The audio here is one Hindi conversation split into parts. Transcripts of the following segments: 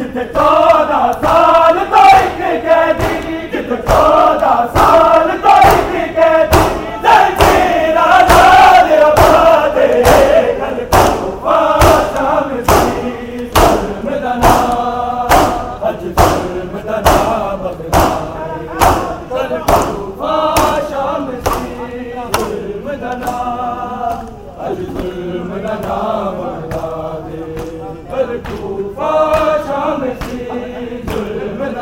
जिथे 14 साल तो एक कैदी, जिथे 14 साल तो एक कैदी, जंजीर आजाद आबाद कल कूफा शाम सी जुल्म दा नाम, अज जुल्म दा नाम बगदाद कल कूफा शाम सी जुल्म दा नाम, अज जुल्म दा नाम बगदाद कल कूफा शाम सी जुल्म दा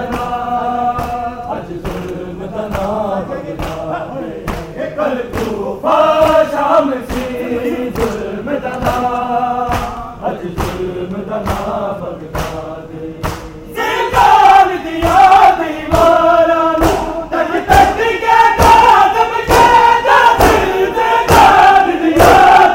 नाम, अज जुल्म दा नाम बगदाद कल कूफा शाम सी जुल्म दा नाम, अज जुल्म दा नाम बगदाद ज़िंदान दिया दीवारां नूं तक तक के कादम कहदा दिल, ज़िंदान दिया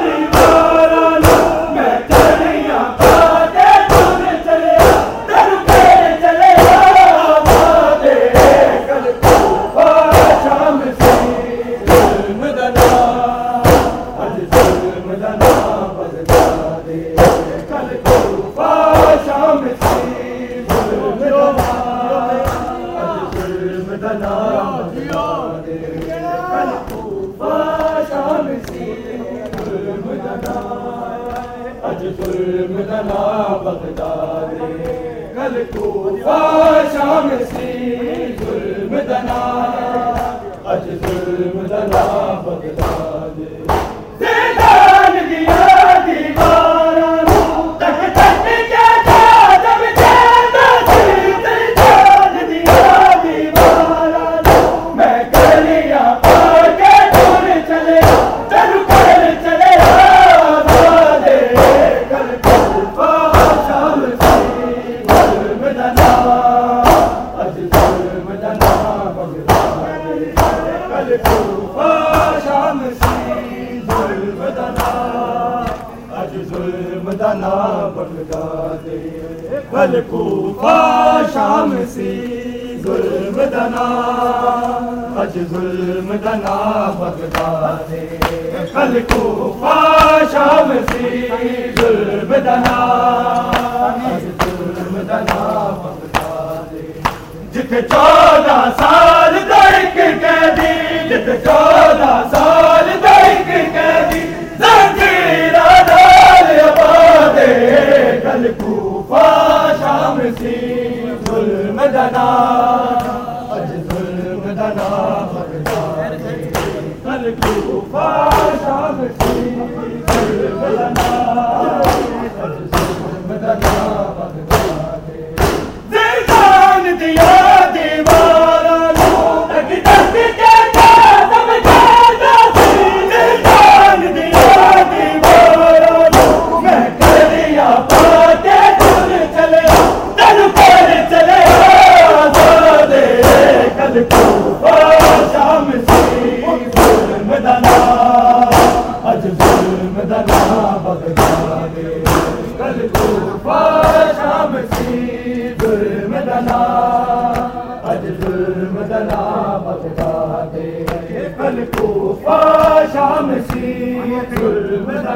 दीवारां नूं मैं चढ़ियां पाके तुर चलिया तेनू घेर चलिया आबाद कल कूफा शाम सी जुल्म दा नाम, अज जुल्म दा नाम बगदाद कल कूफा शाम सी जुल्म दा नाम, अज जुल्म दा नाम बगदाद कल कूफा शाम सी जुल्म दा नाम, अज जुल्म दा नाम बगदाद कल कूफा शाम सी जुल्म दा नाम, अज जुल्म दा नाम बगदाद ज़िंदान दिया दीवारां नूं तक तक के कादम कहदा दिल, ज़िंदान दिया दीवारां नूं मैं गलियां पाके तुर चलिया तेनू घेर चलिया आबाद कल कूफा शाम सी जुल्म दा नाम, अज जुल्म दा नाम बगदाद कल कूफा शाम सी जुल्म दा नाम, अज जुल्म दा नाम बगदाद कल कूफा शाम सी जुल्म दा नाम, अज जुल्म दा नाम बगदाद कल कूफा शाम सी जुल्म दा नाम, अज जुल्म दा नाम बगदाद जिथे 14 साल तो एक कैदी, जिथे 14 साल तो एक कैदी, जंजीर आजाद आबाद कल कूफा शाम सी जुल्म दा नाम, अज जुल्म दा नाम बगदाद कल कूफा शाम सी जुल्म दा नाम, अज जुल्म दा नाम बगदाद ज़िंदान दिया दीवारां नूं तक तक के कादम कहदा दिल, ज़िंदान दिया दीवारां नूं मैं गलियां पाके तुर चलिया तेनू घेर चलिया आबाद कल कूफा शाम सी जुल्म दा नाम, अज जुल्म दा नाम बगदाद कल कूफा शाम सी जुल्म दा नाम, अज जुल्म दा नाम बगदाद कल कूफा शाम सी जुल्म दा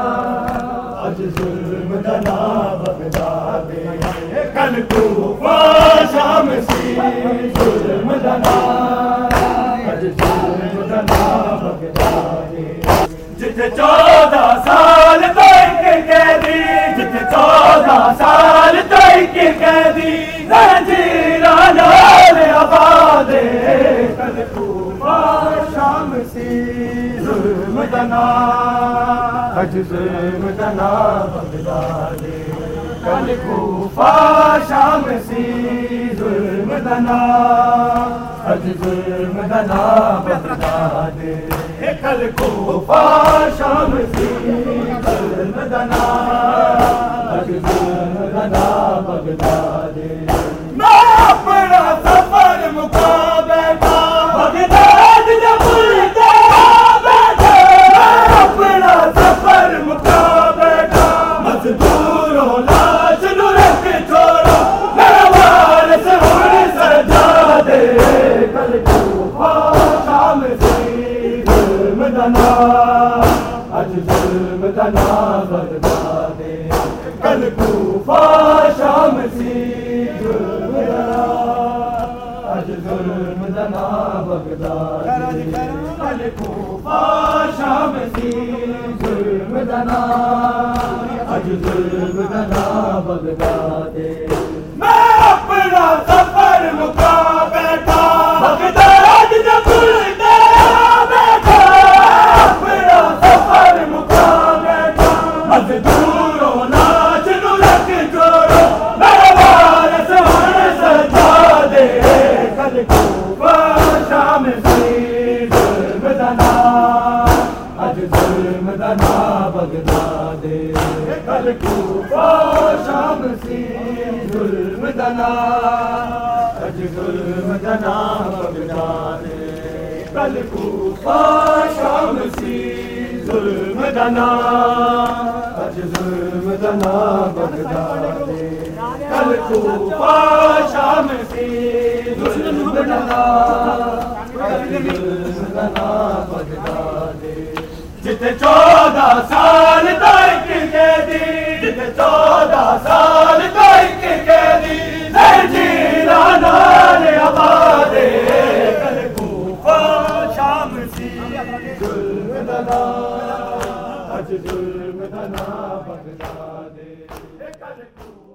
नाम, अज जुल्म दा नाम बगदाद कल कूफा शाम सी जुल्म दा नाम, अज जुल्म दा नाम बगदाद जिथे 14 साल तो एक कैदी, जिथे 14 साल तो एक कैदी, जंजीर आजाद आबाद कल कूफा शाम सी जुल्म दा नाम, अज जुल्म दा नाम बगदाद कल कूफा शाम सी जुल्म दा नाम, अज जुल्म दा नाम बगदाद कल कूफा शाम सी जुल्म दा नाम, अज जुल्म दा नाम बगदाद मैं अपना सफर मुका बैठा बगदाद दा पुल ते बैठा, मैं अपना सफर मुका बैठा मजदूरों लाश नू रख छोड़ो मेरा वारिस हुण सजा दे कल कूफा शाम सी जुल्म दा नाम, अज जुल्म दा नाम बगदाद कल कूफा शाम सी बगदादे। मैं अपना सफर मुका बैठा बगदाद जब तेरा बैठा, अपना सफर मुका बैठा मजदूरों नाच नुरक जोड़ो मेरे वारस हर सजा दे। कल कूफा शाम से जुल्म दना, आज जुल्म दना बगदादे। कल कूफा शाम से जुल्म दना, आज जुल्म दना बगदादे। कल कूफा शाम से जुल्म दना, आज जुल्म दना बगदादे। कल कूफा शाम से जुल्म दना, आज जुल्म दना बगदादे। जिते 14 साल तक कैदी, जिते 14 साल तक कैदी जीना नाल आबादे। कल कूफा शाम सी जुल्म दना, आज जुल्म दना बगदादे।